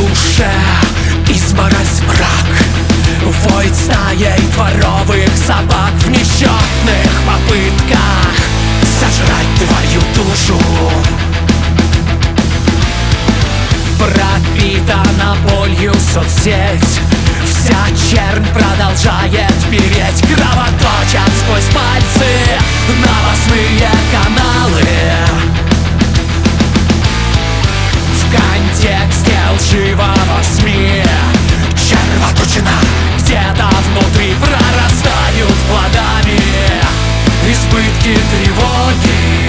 душе изморозь мрак. Воет стаей дворовых собак в несчетных попытках сожрать твою душу. Пропитана болью соцсеть, вся чернь продолжает переть. Кровоточат сквозь пальцы новостные каналы. В контексте лживого СМИ червоточина где-то внутри прорастают плодами избытки тревоги.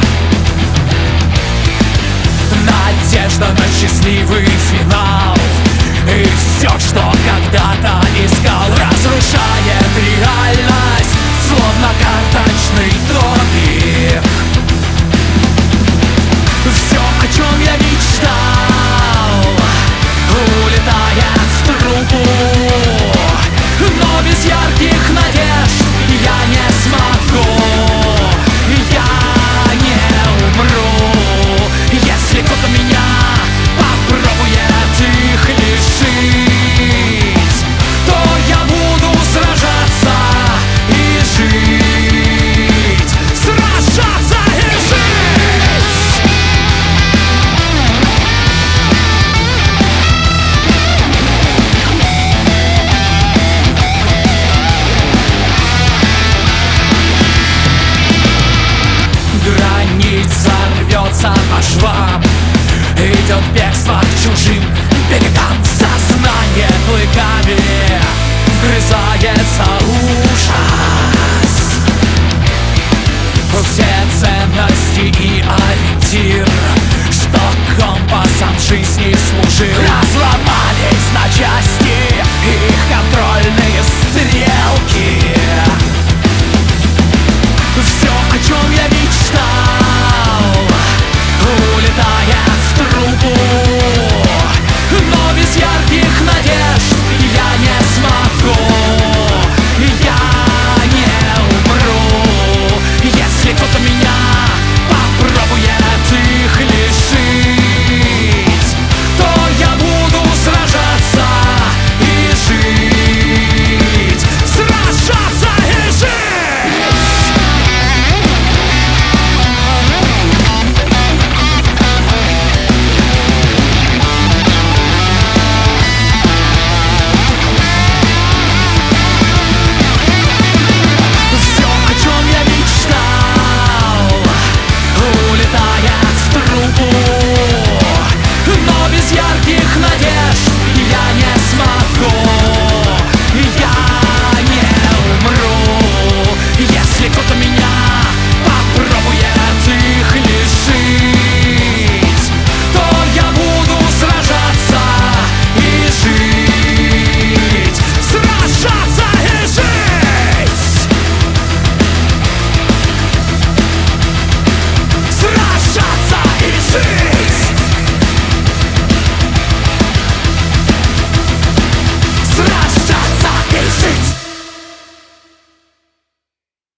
Надежда на счастливый финал, и все, что когда-то искал, разрушает реальность, словно карточный домик. Все, о чем я мечтал, улетает в трубу. Но без ярких надежд я не смогу, я не умру. Если кто-то меня попробует их лишить, то я буду сражаться и жить. Сражаться и жить. Граница рвется по швам, идет бегство к чужим берегам. Сознание клыками вгрызается ужас. Все ценности и ориентир, что компасом жизни служил,